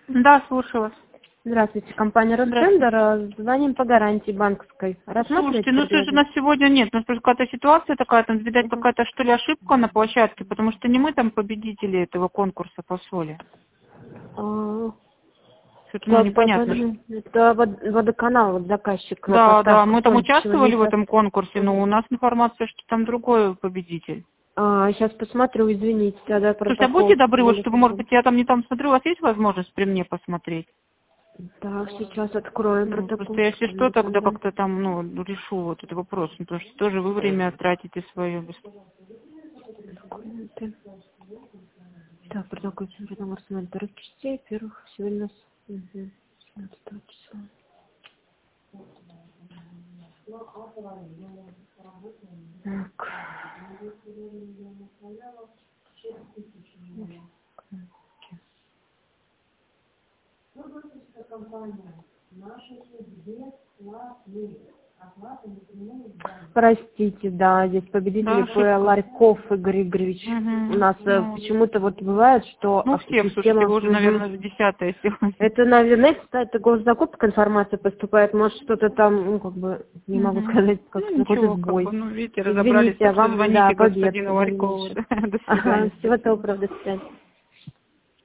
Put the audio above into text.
Да, слушаю вас. Здравствуйте, компания Ростендер. Звоним по гарантии банковской. Слушайте, ну слушай, у нас сегодня нет, у нас просто какая-то ситуация такая, там, видать, какая-то, что ли, ошибка на площадке, потому что не мы там победители этого конкурса по соли. Что-то, ну, непонятно. Это водоканал, вот заказчик. Да, мы там участвовали в этом конкурсе, но у нас информация, что там другой победитель. Сейчас посмотрю, извините, тогда протокол. Слушайте, а будьте добры, вот, чтобы, может быть, я там не там смотрю, у вас есть возможность при мне посмотреть? Так, сейчас откроем протокол. Просто если что, тогда как-то там, ну, решу вот этот вопрос, потому что тоже вы время тратите свое. Документы. Так, протокол вторых частей, первых сегодня у нас 17 числа. Так. Простите, да, здесь победители Ларьков Игорь Игоревич. У нас почему-то вот бывает, что всех, слушайте, вы уже, наверное, 10-е сегодня. Это, наверное, кстати, госзакупка информация поступает, может что-то там, ну, как бы, не могу сказать, как какой-то сбой. Как бы, видите, разобрались, извините, так что вам, звоните господину Ларькову. До свидания. Всего доброго, до свидания.